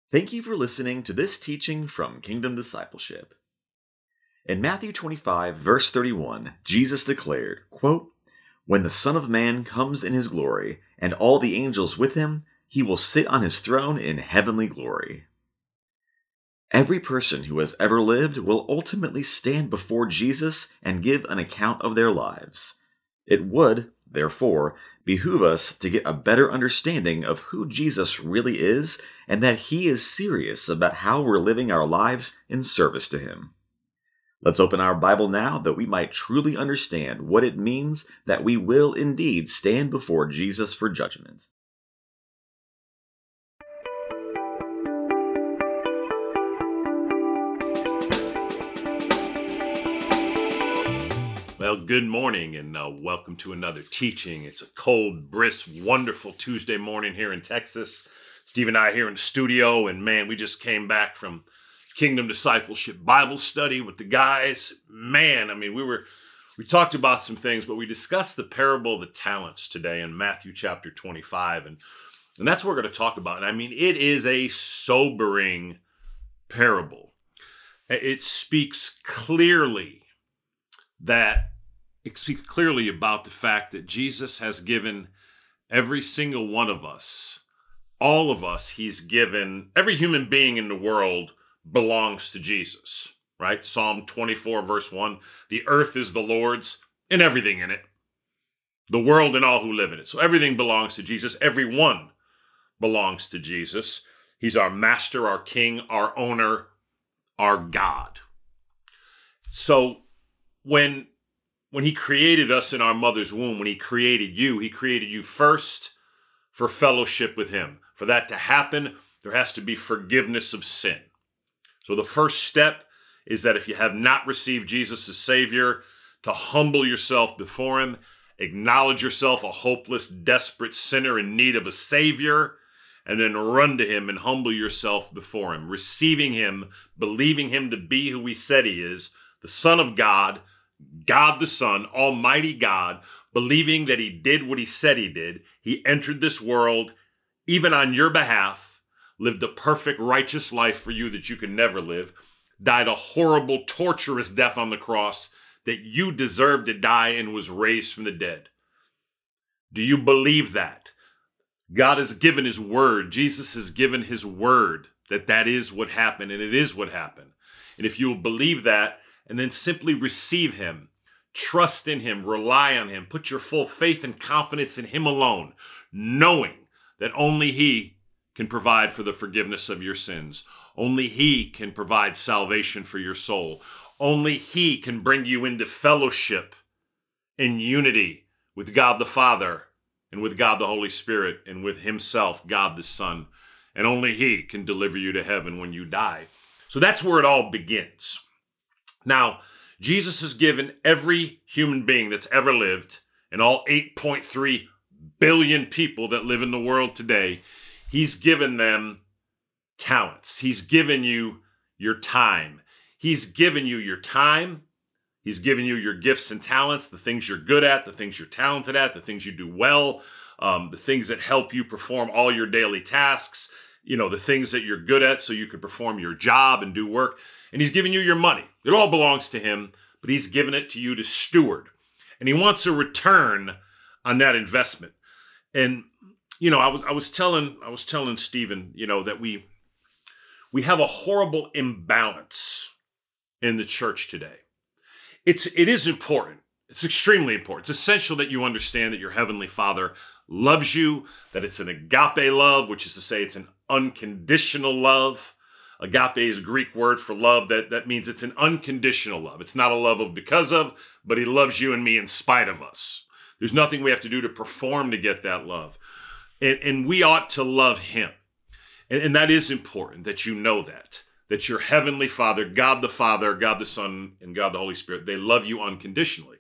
Thank you for listening to this teaching from Kingdom Discipleship. In Matthew 25, verse 31, Jesus declared, quote, "When the Son of Man comes in his glory, and all the angels with him, he will sit on his throne in heavenly glory." Every person who has ever lived will ultimately stand before Jesus and give an account of their lives. It would, therefore, behoove us to get a better understanding of who Jesus really is and that he is serious about how we're living our lives in service to him. Let's open our Bible now that we might truly understand what it means that we will indeed stand before Jesus for judgment. Well, good morning and welcome to another teaching. It's a cold, brisk, wonderful Tuesday morning here in Texas. Steve and I here in the studio, and man, we just came back from Kingdom Discipleship Bible study with the guys. Man, I mean, we talked about some things, but we discussed the parable of the talents today in Matthew chapter 25, and that's what we're going to talk about. And I mean, it is a sobering parable. It speaks clearly about the fact that Jesus has given every single one of us, all of us, he's given, every human being in the world belongs to Jesus, right? Psalm 24, verse 1, the earth is the Lord's and everything in it, the world and all who live in it. So everything belongs to Jesus. Everyone belongs to Jesus. He's our master, our king, our owner, our God. So when he created us in our mother's womb, when he created you first for fellowship with him. For that to happen, there has to be forgiveness of sin. So the first step is that if you have not received Jesus as Savior, to humble yourself before him, acknowledge yourself a hopeless, desperate sinner in need of a Savior, and then run to him and humble yourself before him, receiving him, believing him to be who he said he is, the Son of God, God the Son, Almighty God, believing that he did what he said he did. He entered this world, even on your behalf, lived a perfect, righteous life for you that you could never live, died a horrible, torturous death on the cross that you deserved to die, and was raised from the dead. Do you believe that? God has given his word. Jesus has given his word that is what happened, and it is what happened. And if you will believe that, and then simply receive him, trust in him, rely on him, put your full faith and confidence in him alone, knowing that only he can provide for the forgiveness of your sins. Only he can provide salvation for your soul. Only he can bring you into fellowship and unity with God the Father and with God the Holy Spirit and with himself, God the Son. And only he can deliver you to heaven when you die. So that's where it all begins. Now, Jesus has given every human being that's ever lived, and all 8.3 billion people that live in the world today, he's given them talents. He's given you your time. He's given you your time. He's given you your gifts and talents, the things you're good at, the things you're talented at, the things you do well, the things that help you perform all your daily tasks, the things that you're good at so you can perform your job and do work. And he's given you your money. It all belongs to him, but he's given it to you to steward. And he wants a return on that investment. And, I was telling Stephen, that we have a horrible imbalance in the church today. It is important. It's extremely important. It's essential that you understand that your Heavenly Father loves you, that it's an agape love, which is to say it's an unconditional love. Agape is a Greek word for love. That means it's an unconditional love. It's not a love of because of, but he loves you and me in spite of us. There's nothing we have to do to perform to get that love. And we ought to love him. And that is important that you know that your Heavenly Father, God the Son, and God the Holy Spirit, they love you unconditionally.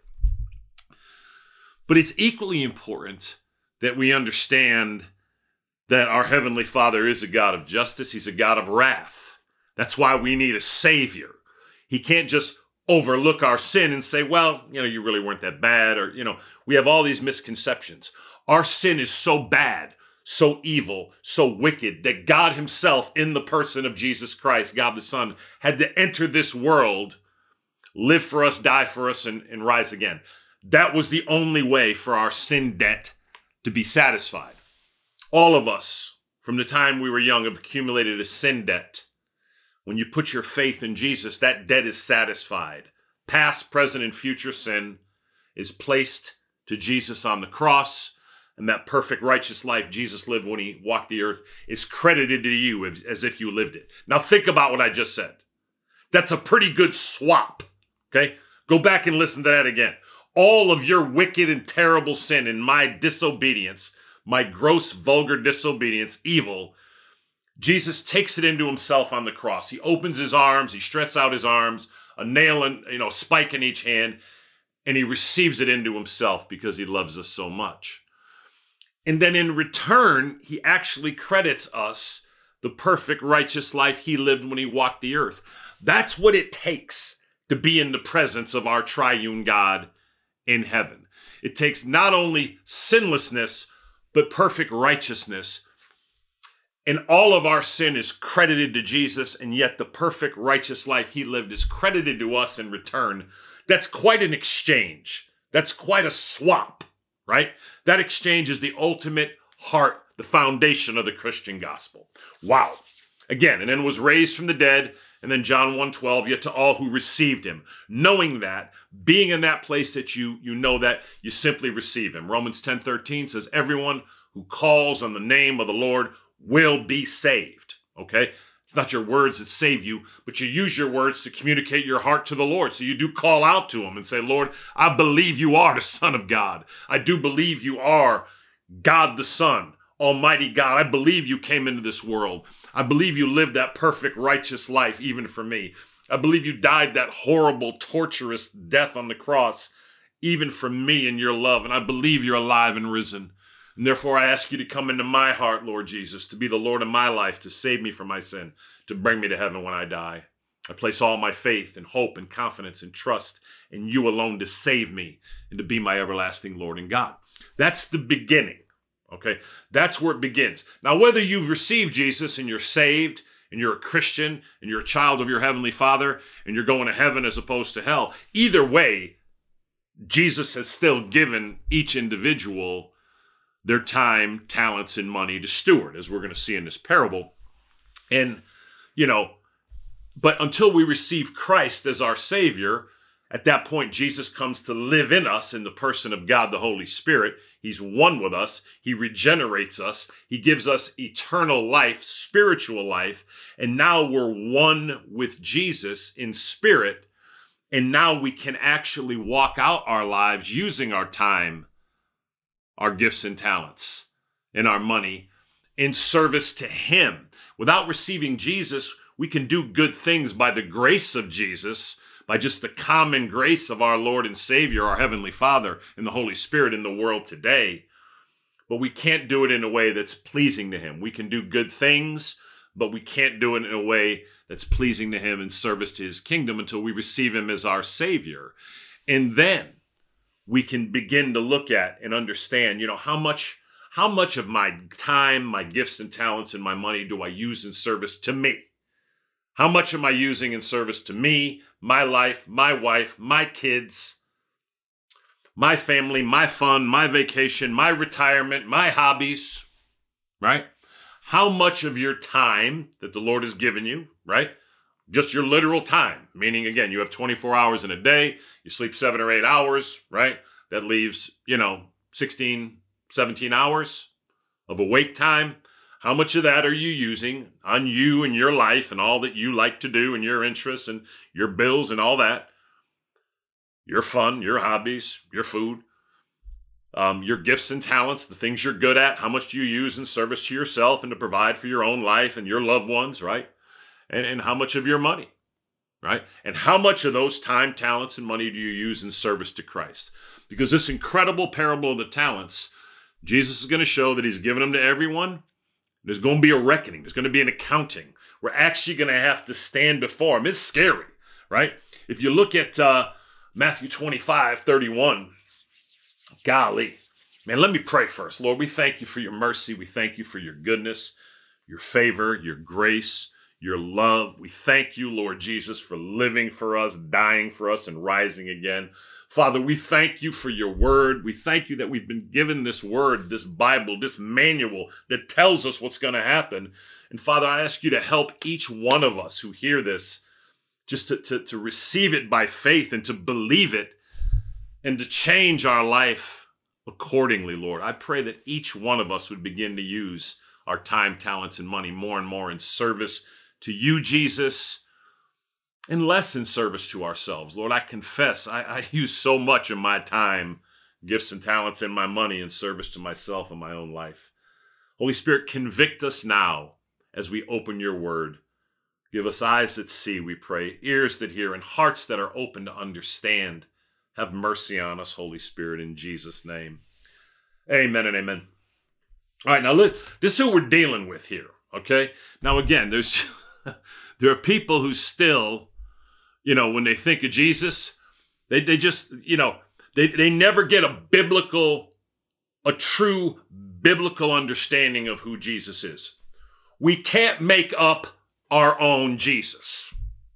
But it's equally important that we understand that our Heavenly Father is a God of justice. He's a God of wrath. That's why we need a Savior. He can't just overlook our sin and say, well, you really weren't that bad. Or, we have all these misconceptions. Our sin is so bad, so evil, so wicked, that God himself, in the person of Jesus Christ, God the Son, had to enter this world, live for us, die for us, and rise again. That was the only way for our sin debt to be satisfied. All of us, from the time we were young, have accumulated a sin debt. When you put your faith in Jesus, that debt is satisfied. Past, present, and future sin is placed to Jesus on the cross, and that perfect righteous life Jesus lived when he walked the earth is credited to you as if you lived it. Now think about what I just said. That's a pretty good swap, okay? Go back and listen to that again. All of your wicked and terrible sin and my disobedience, my gross, vulgar disobedience, evil, Jesus takes it into himself on the cross. He opens his arms, he stretches out his arms, a nail and a spike in each hand, and he receives it into himself because he loves us so much. And then in return, he actually credits us the perfect righteous life he lived when he walked the earth. That's what it takes to be in the presence of our triune God in heaven. It takes not only sinlessness, but perfect righteousness. And all of our sin is credited to Jesus, and yet the perfect righteous life he lived is credited to us in return. That's quite an exchange. That's quite a swap, right? That exchange is the ultimate heart, the foundation of the Christian gospel. Wow. Again, and then was raised from the dead, and then John 1:12, yet to all who received him, knowing that, being in that place that you know that, you simply receive him. Romans 10:13 says, everyone who calls on the name of the Lord will be saved, okay? It's not your words that save you, but you use your words to communicate your heart to the Lord. So you do call out to him and say, Lord, I believe you are the Son of God. I do believe you are God the Son, Almighty God. I believe you came into this world. I believe you lived that perfect, righteous life even for me. I believe you died that horrible, torturous death on the cross even for me in your love. And I believe you're alive and risen. And therefore, I ask you to come into my heart, Lord Jesus, to be the Lord of my life, to save me from my sin, to bring me to heaven when I die. I place all my faith and hope and confidence and trust in you alone to save me and to be my everlasting Lord and God. That's the beginning, okay? That's where it begins. Now, whether you've received Jesus and you're saved and you're a Christian and you're a child of your Heavenly Father and you're going to heaven as opposed to hell, either way, Jesus has still given each individual their time, talents, and money to steward, as we're going to see in this parable. And, but until we receive Christ as our Savior, at that point, Jesus comes to live in us in the person of God, the Holy Spirit. He's one with us. He regenerates us. He gives us eternal life, spiritual life. And now we're one with Jesus in spirit. And now we can actually walk out our lives using our time, our gifts and talents, and our money in service to him. Without receiving Jesus, we can do good things by the grace of Jesus, by just the common grace of our Lord and Savior, our Heavenly Father, and the Holy Spirit in the world today. But we can't do it in a way that's pleasing to him. We can do good things, but we can't do it in a way that's pleasing to him in service to his kingdom until we receive him as our Savior. And then we can begin to look at and understand, how much of my time, my gifts and talents, and my money do I use in service to me? How much am I using in service to me, my life, my wife, my kids, my family, my fun, my vacation, my retirement, my hobbies, right? How much of your time that the Lord has given you, right? Just your literal time, meaning, again, you have 24 hours in a day, you sleep 7 or 8 hours, right? That leaves, 16, 17 hours of awake time. How much of that are you using on you and your life and all that you like to do and your interests and your bills and all that? Your fun, your hobbies, your food, your gifts and talents, the things you're good at. How much do you use in service to yourself and to provide for your own life and your loved ones, right? And how much of your money, right? And how much of those time, talents, and money do you use in service to Christ? Because this incredible parable of the talents, Jesus is going to show that he's given them to everyone. There's going to be a reckoning. There's going to be an accounting. We're actually going to have to stand before him. It's scary, right? If you look at Matthew 25:31, golly, Man, let me pray first. Lord, we thank you for your mercy. We thank you for your goodness, your favor, your grace, your love. We thank you, Lord Jesus, for living for us, dying for us, and rising again. Father, we thank you for your word. We thank you that we've been given this word, this Bible, this manual that tells us what's going to happen. And Father, I ask you to help each one of us who hear this just to receive it by faith and to believe it and to change our life accordingly, Lord. I pray that each one of us would begin to use our time, talents, and money more and more in service to you, Jesus, and less in service to ourselves. Lord, I confess I use so much of my time, gifts, and talents, and my money in service to myself and my own life. Holy Spirit, convict us now as we open your word. Give us eyes that see, we pray, ears that hear, and hearts that are open to understand. Have mercy on us, Holy Spirit, in Jesus' name. Amen and amen. All right, now this is who we're dealing with here, okay? Now, again, there are people who still, when they think of Jesus, they just, they never get a true biblical understanding of who Jesus is. We can't make up our own Jesus.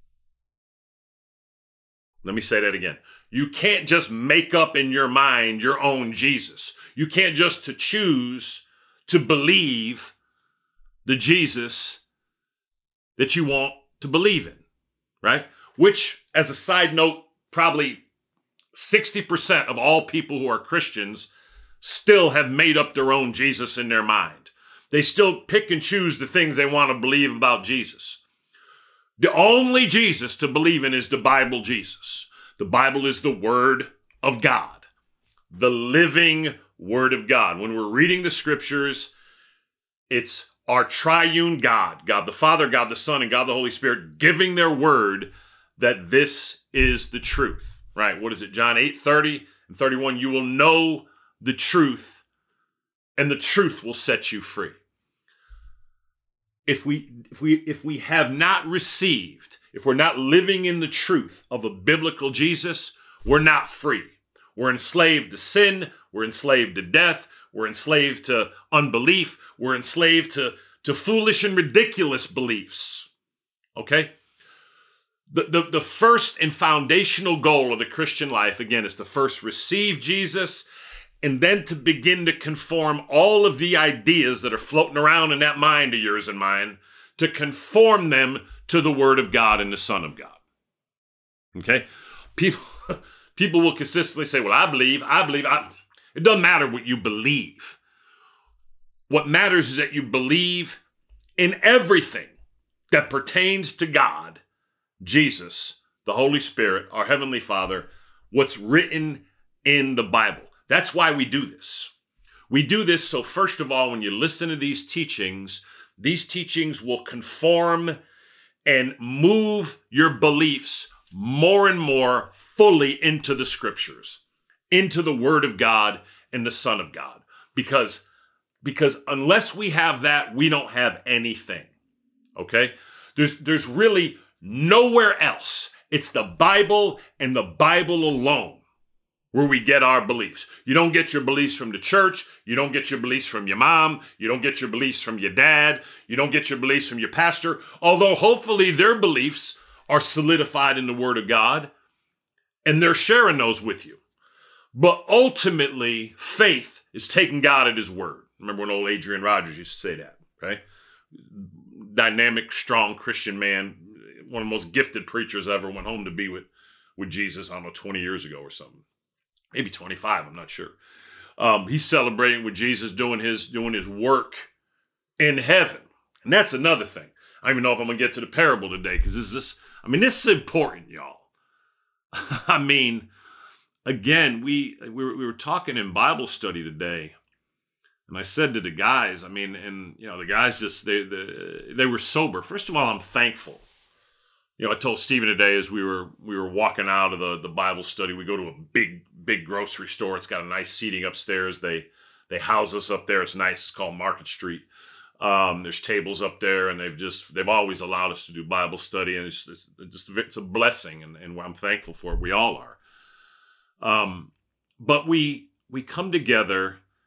Let me say that again. You can't just make up in your mind your own Jesus. You can't just choose to believe the Jesus that you want to believe in, right? Which, as a side note, probably 60% of all people who are Christians still have made up their own Jesus in their mind. They still pick and choose the things they want to believe about Jesus. The only Jesus to believe in is the Bible Jesus. The Bible is the Word of God, the living Word of God. When we're reading the Scriptures, it's our triune God, God the Father, God the Son, and God the Holy Spirit, giving their word that this is the truth, right? What is it? John 8:30 and 31, you will know the truth, and the truth will set you free. If we have not received, if we're not living in the truth of a biblical Jesus, we're not free. We're enslaved to sin. We're enslaved to death. We're enslaved to unbelief. We're enslaved to foolish and ridiculous beliefs. Okay? The first and foundational goal of the Christian life, again, is to first receive Jesus and then to begin to conform all of the ideas that are floating around in that mind of yours and mine, to conform them to the Word of God and the Son of God. Okay? People will consistently say, well, I believe. It doesn't matter what you believe. What matters is that you believe in everything that pertains to God, Jesus, the Holy Spirit, our Heavenly Father, what's written in the Bible. That's why we do this. We do this so, first of all, when you listen to these teachings will conform and move your beliefs more and more fully into the Scriptures, into the Word of God and the Son of God. Because unless we have that, we don't have anything. Okay? There's really nowhere else. It's the Bible and the Bible alone where we get our beliefs. You don't get your beliefs from the church. You don't get your beliefs from your mom. You don't get your beliefs from your dad. You don't get your beliefs from your pastor. Although hopefully their beliefs are solidified in the Word of God and they're sharing those with you. But ultimately, faith is taking God at His word. Remember when old Adrian Rogers used to say that, right? Dynamic, strong Christian man, one of the most gifted preachers ever, went home to be with Jesus, I don't know, 20 years ago or something. Maybe 25, I'm not sure. He's celebrating with Jesus, doing his work in heaven. And that's another thing. I don't even know if I'm going to get to the parable today, because this is important, y'all. I mean, again, we were talking in Bible study today, and I said to the guys, the guys just, they were sober. First of all, I'm thankful. I told Stephen today as we were walking out of the Bible study, we go to a big grocery store. It's got a nice seating upstairs. They house us up there. It's nice. It's called Market Street. There's tables up there, and they've always allowed us to do Bible study, and it's a blessing, and I'm thankful for it. We all are. But we come together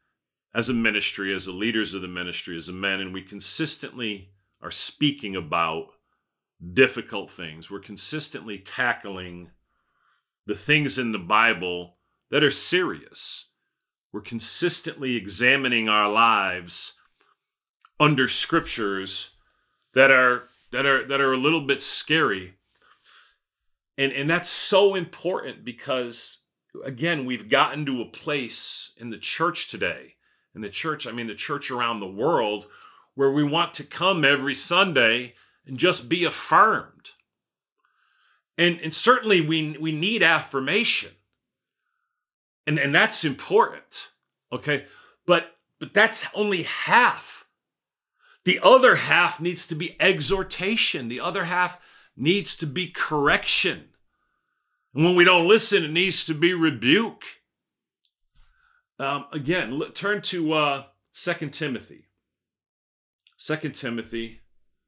as a ministry, as the leaders of the ministry, as the men, and we consistently are speaking about difficult things. We're consistently tackling the things in the Bible that are serious. We're consistently examining our lives under scriptures that are a little bit scary. And that's so important because, again, we've gotten to a place in the church today, the church around the world, where we want to come every Sunday and just be affirmed. And certainly we need affirmation. And that's important. Okay? But that's only half. The other half needs to be exhortation. The other half needs to be correction. And when we don't listen, it needs to be rebuke. Again, turn to 2 Timothy. 2 Timothy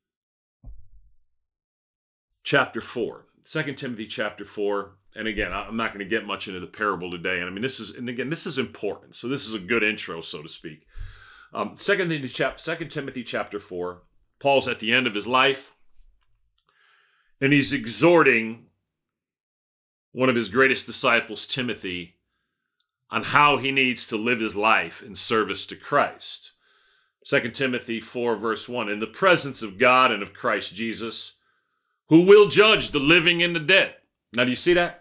chapter 4. 2 Timothy chapter 4. And again, I'm not going to get much into the parable today. And I mean, this is important. So this is a good intro, so to speak. 2 Timothy chapter 4. Paul's at the end of his life. And he's exhorting one of his greatest disciples, Timothy, on how he needs to live his life in service to Christ. 2 Timothy 4, verse 1, in the presence of God and of Christ Jesus, who will judge the living and the dead. Now, do you see that?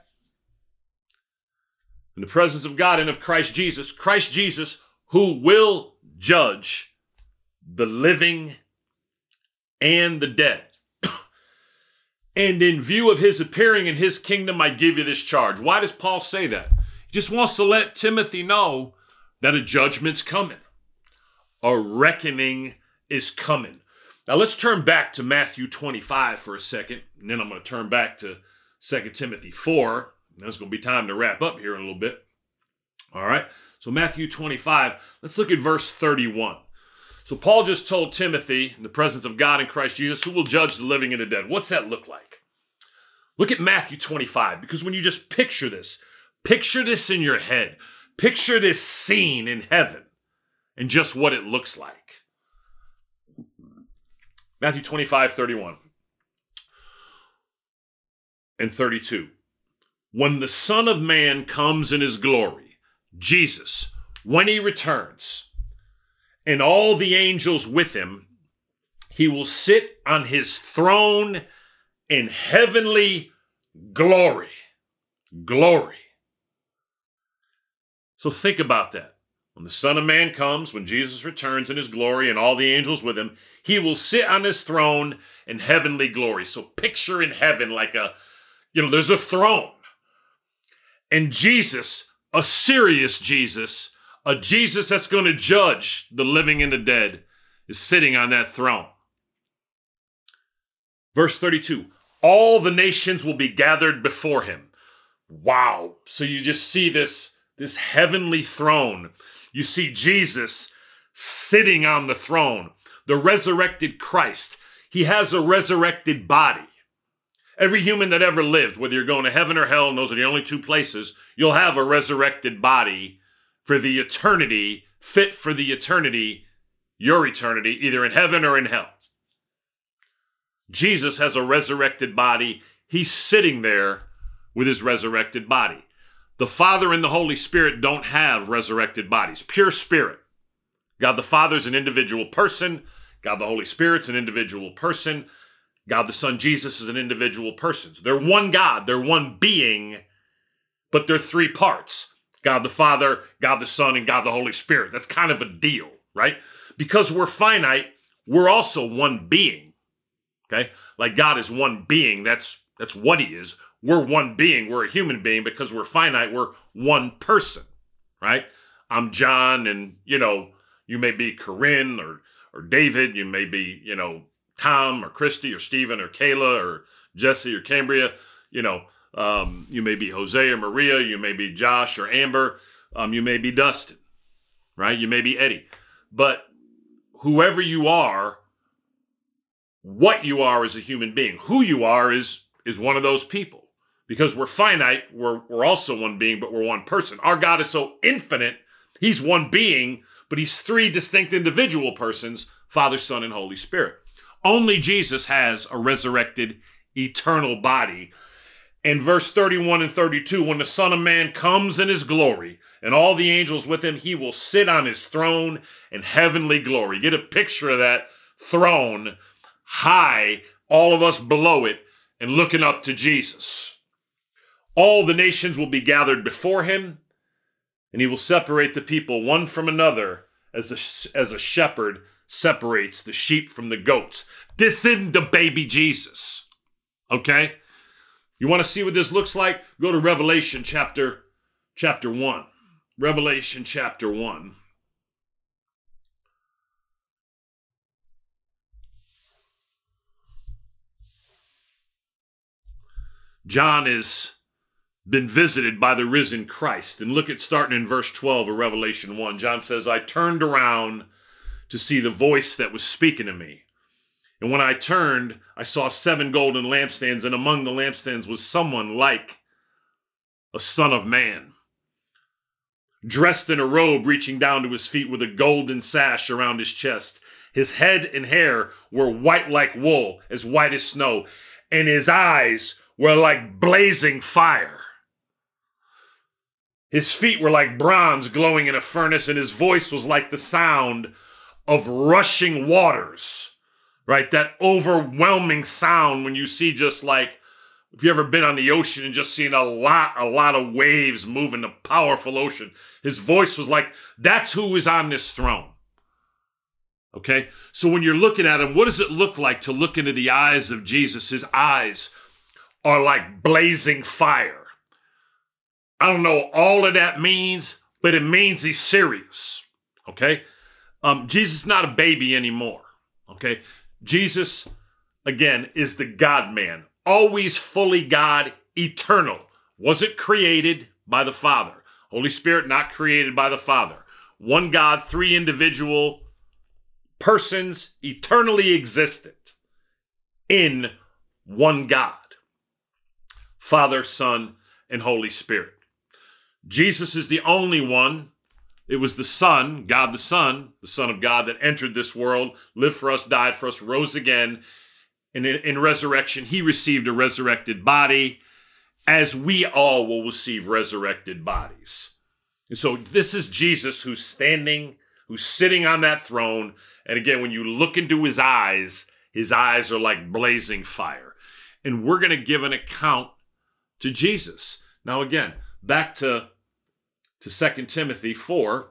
In the presence of God and of Christ Jesus, who will judge the living and the dead. And in view of his appearing in his kingdom, I give you this charge. Why does Paul say that? He just wants to let Timothy know that a judgment's coming. A reckoning is coming. Now let's turn back to Matthew 25 for a second, and then I'm going to turn back to 2 Timothy 4. There's going to be time to wrap up here in a little bit. All right, so Matthew 25, let's look at verse 31. So Paul just told Timothy, in the presence of God and Christ Jesus, who will judge the living and the dead. What's that look like? Look at Matthew 25, because when you just picture this in your head, picture this scene in heaven and just what it looks like. Matthew 25, 31 and 32. When the Son of Man comes in his glory, Jesus, when he returns, and all the angels with him, he will sit on his throne in heavenly glory. Glory. So think about that. When the Son of Man comes, when Jesus returns in his glory and all the angels with him, he will sit on his throne in heavenly glory. So picture in heaven like there's a throne. And Jesus, a serious Jesus, a Jesus that's going to judge the living and the dead, is sitting on that throne. Verse 32, all the nations will be gathered before him. Wow. So you just see this heavenly throne. You see Jesus sitting on the throne, the resurrected Christ. He has a resurrected body. Every human that ever lived, whether you're going to heaven or hell, and those are the only two places, you'll have a resurrected body for the eternity, fit for the eternity, your eternity, either in heaven or in hell. Jesus has a resurrected body. He's sitting there with his resurrected body. The Father and the Holy Spirit don't have resurrected bodies. Pure spirit. God the Father's an individual person. God the Holy Spirit's an individual person. God the Son, Jesus, is an individual person. So they're one God. They're one being, but they're three parts. God the Father, God the Son, and God the Holy Spirit. That's kind of a deal, right? Because we're finite, we're also one being. Okay? Like God is one being. That's what he is. We're one being. We're a human being because we're finite. We're one person, right? I'm John, and, you may be Corinne or David. You may be, Tom or Christy or Stephen or Kayla or Jesse or Cambria. You may be Jose or Maria. You may be Josh or Amber. You may be Dustin, right? You may be Eddie. But whoever you are, what you are as a human being, who you are is one of those people. Because we're finite, we're also one being, but we're one person. Our God is so infinite, he's one being, but he's three distinct individual persons, Father, Son, and Holy Spirit. Only Jesus has a resurrected eternal body. In verse 31 and 32, when the Son of Man comes in his glory and all the angels with him, he will sit on his throne in heavenly glory. Get a picture of that throne high, all of us below it, and looking up to Jesus. All the nations will be gathered before him, and he will separate the people one from another as a shepherd separates the sheep from the goats. This isn't the baby Jesus. Okay? You want to see what this looks like? Go to Revelation chapter 1. Revelation chapter 1. John has been visited by the risen Christ. And look at starting in verse 12 of Revelation 1. John says, I turned around to see the voice that was speaking to me. And when I turned, I saw 7 golden lampstands, and among the lampstands was someone like a son of man, dressed in a robe reaching down to his feet with a golden sash around his chest. His head and hair were white like wool, as white as snow, and his eyes were like blazing fire. His feet were like bronze glowing in a furnace, and his voice was like the sound of rushing waters. Right? That overwhelming sound when you see just like, if you've ever been on the ocean and just seen a lot of waves moving, a powerful ocean. His voice was like, that's who is on this throne. Okay? So when you're looking at him, what does it look like to look into the eyes of Jesus? His eyes are like blazing fire. I don't know all of that means, but it means he's serious. Okay? Jesus is not a baby anymore. Okay? Jesus, again, is the God-man, always fully God, eternal. Wasn't created by the Father. Holy Spirit, not created by the Father. One God, 3 individual persons, eternally existent in one God. Father, Son, and Holy Spirit. Jesus is the only one. It was the Son, God the Son of God, that entered this world, lived for us, died for us, rose again. And in resurrection, he received a resurrected body, as we all will receive resurrected bodies. And so this is Jesus who's sitting on that throne. And again, when you look into his eyes are like blazing fire. And we're going to give an account to Jesus. Now again, back to 2 Timothy 4.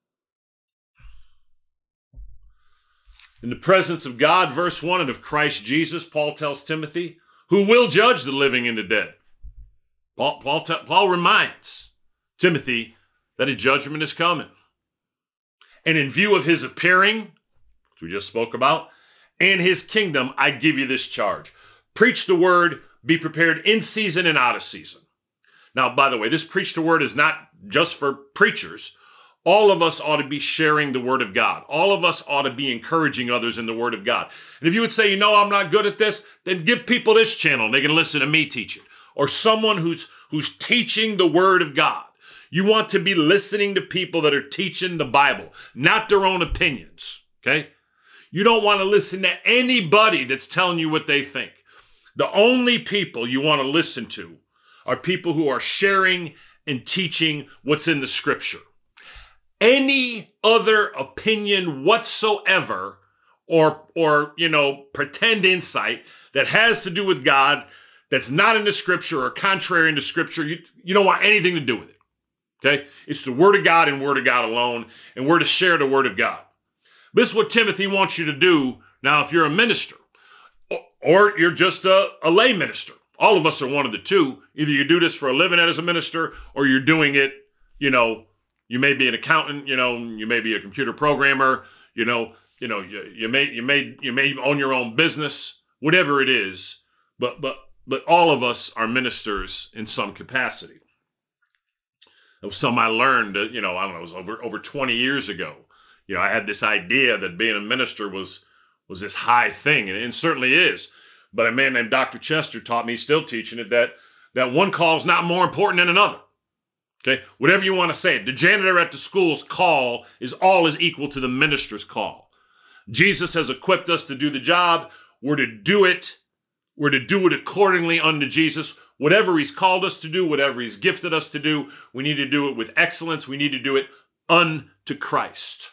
In the presence of God, verse 1, and of Christ Jesus, Paul tells Timothy, who will judge the living and the dead. Paul reminds Timothy that a judgment is coming. And in view of his appearing, which we just spoke about, and his kingdom, I give you this charge. Preach the word, be prepared in season and out of season. Now, by the way, this preach the word is not just for preachers. All of us ought to be sharing the word of God. All of us ought to be encouraging others in the word of God. And if you would say, I'm not good at this, then give people this channel and they can listen to me teach it. Or someone who's teaching the word of God. You want to be listening to people that are teaching the Bible, not their own opinions, okay? You don't want to listen to anybody that's telling you what they think. The only people you want to listen to are people who are sharing and teaching what's in the scripture. Any other opinion whatsoever or pretend insight that has to do with God that's not in the scripture or contrary to scripture, you don't want anything to do with it. Okay? It's the word of God and word of God alone, and we're to share the word of God. This is what Timothy wants you to do now if you're a minister or you're just a lay minister. All of us are one of the two. Either you do this for a living as a minister or you're doing it, you may be an accountant, you may be a computer programmer, you may own your own business, whatever it is. But all of us are ministers in some capacity. It was something I learned, it was over 20 years ago. I had this idea that being a minister was this high thing, and it certainly is. But a man named Dr. Chester taught me, still teaching it, that one call is not more important than another. Okay, whatever you want to say. The janitor at the school's call is equal to the minister's call. Jesus has equipped us to do the job. We're to do it. We're to do it accordingly unto Jesus. Whatever he's called us to do, whatever he's gifted us to do, we need to do it with excellence. We need to do it unto Christ.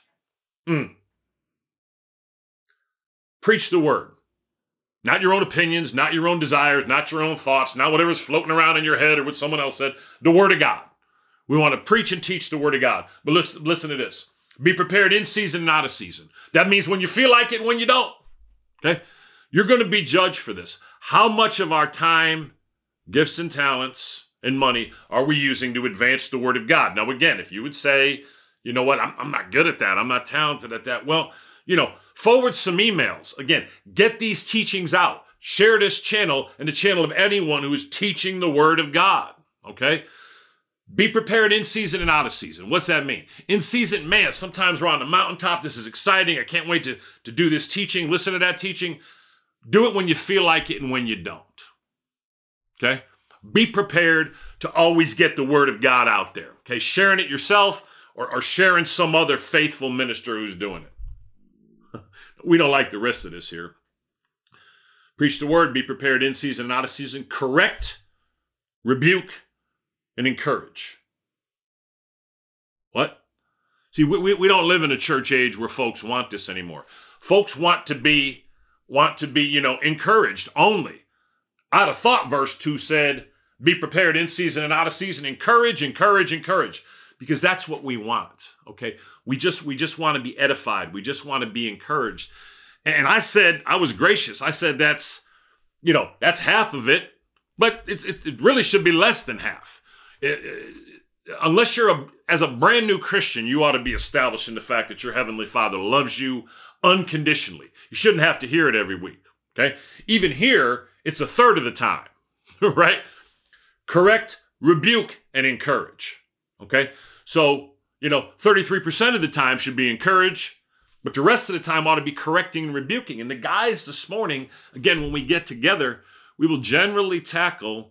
Preach the word. Not your own opinions, not your own desires, not your own thoughts, not whatever's floating around in your head or what someone else said. The word of God. We want to preach and teach the word of God. But listen to this. Be prepared in season and out of season. That means when you feel like it and when you don't. Okay? You're going to be judged for this. How much of our time, gifts and talents, and money are we using to advance the word of God? Now, again, if you would say, you know what, I'm not good at that. I'm not talented at that. Well, forward some emails. Again, get these teachings out. Share this channel and the channel of anyone who is teaching the word of God. Okay? Be prepared in season and out of season. What's that mean? In season, man, sometimes we're on the mountaintop. This is exciting. I can't wait to do this teaching, listen to that teaching. Do it when you feel like it and when you don't. Okay? Be prepared to always get the word of God out there. Okay? Sharing it yourself or sharing some other faithful minister who's doing it. We don't like the rest of this here. Preach the word. Be prepared in season and out of season. Correct, rebuke, and encourage. What? See, we don't live in a church age where folks want this anymore. Folks want to be, encouraged only. Out of thought, verse 2 said, be prepared in season and out of season. Encourage, encourage, encourage. Because that's what we want, okay? We just want to be edified. We just want to be encouraged. And I said, I was gracious. I said, that's half of it, but it really should be less than half. Unless as a brand new Christian, you ought to be established in the fact that your Heavenly Father loves you unconditionally. You shouldn't have to hear it every week, okay? Even here, it's a third of the time, right? Correct, rebuke, and encourage, okay? So, 33% of the time should be encouraged, but the rest of the time ought to be correcting and rebuking. And the guys this morning, again, when we get together, we will generally tackle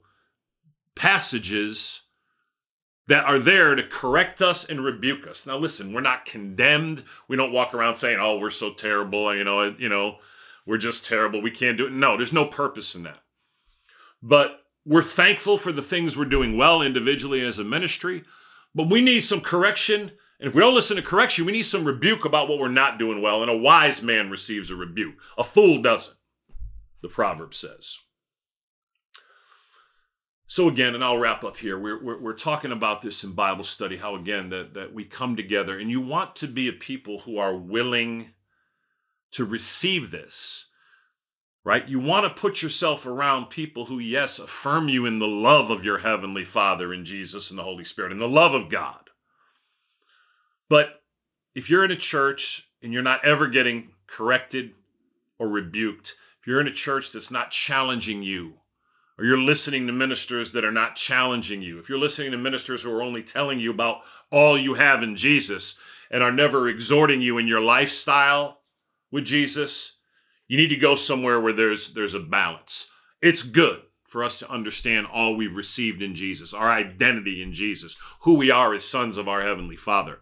passages that are there to correct us and rebuke us. Now, listen, we're not condemned. We don't walk around saying, oh, we're so terrible, we're just terrible. We can't do it. No, there's no purpose in that. But we're thankful for the things we're doing well individually as a ministry. But we need some correction. And if we don't listen to correction, we need some rebuke about what we're not doing well. And a wise man receives a rebuke. A fool doesn't, the proverb says. So again, and I'll wrap up here, we're talking about this in Bible study, how again that we come together, and you want to be a people who are willing to receive this, right? You want to put yourself around people who, yes, affirm you in the love of your Heavenly Father in Jesus and the Holy Spirit, and the love of God. But if you're in a church and you're not ever getting corrected or rebuked, if you're in a church that's not challenging you, or you're listening to ministers that are not challenging you, if you're listening to ministers who are only telling you about all you have in Jesus and are never exhorting you in your lifestyle with Jesus, you need to go somewhere where there's a balance. It's good for us to understand all we've received in Jesus, our identity in Jesus, who we are as sons of our Heavenly Father.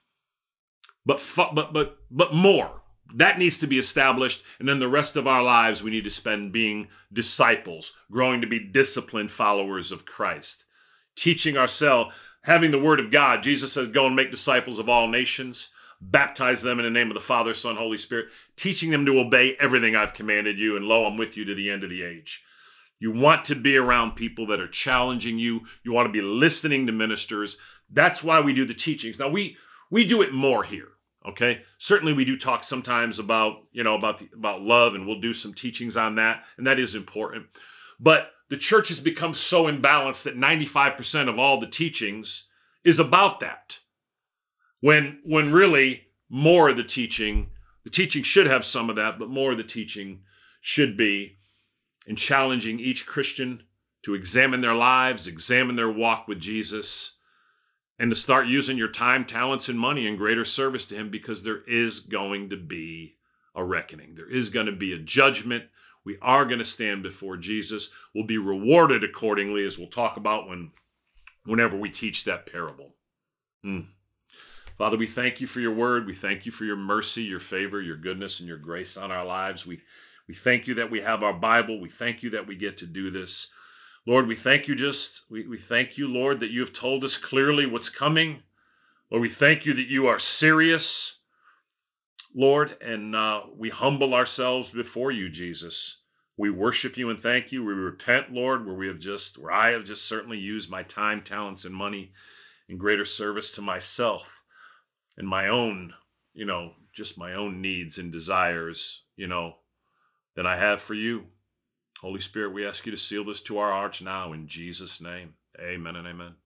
But more. That needs to be established, and then the rest of our lives we need to spend being disciples, growing to be disciplined followers of Christ, teaching ourselves, having the Word of God. Jesus says, go and make disciples of all nations, baptize them in the name of the Father, Son, Holy Spirit, teaching them to obey everything I've commanded you, and lo, I'm with you to the end of the age. You want to be around people that are challenging you. You want to be listening to ministers. That's why we do the teachings. Now, we do it more here. Okay. Certainly, we do talk sometimes about love, and we'll do some teachings on that, and that is important. But the church has become so imbalanced that 95% of all the teachings is about that. When really more of the teaching should have some of that, but more of the teaching should be in challenging each Christian to examine their lives, examine their walk with Jesus, and to start using your time, talents, and money in greater service to Him, because there is going to be a reckoning. There is going to be a judgment. We are going to stand before Jesus. We'll be rewarded accordingly, as we'll talk about when whenever we teach that parable. Father, we thank you for your word. We thank you for your mercy, your favor, your goodness, and your grace on our lives. We thank you that we have our Bible. We thank you that we get to do this. Lord, we thank you we thank you, Lord, that you have told us clearly what's coming. Lord, we thank you that you are serious, Lord, and we humble ourselves before you, Jesus. We worship you and thank you. We repent, Lord, where I have just certainly used my time, talents, and money in greater service to myself and my own, just my own needs and desires, than I have for you. Holy Spirit, we ask you to seal this to our hearts now in Jesus' name. Amen and amen.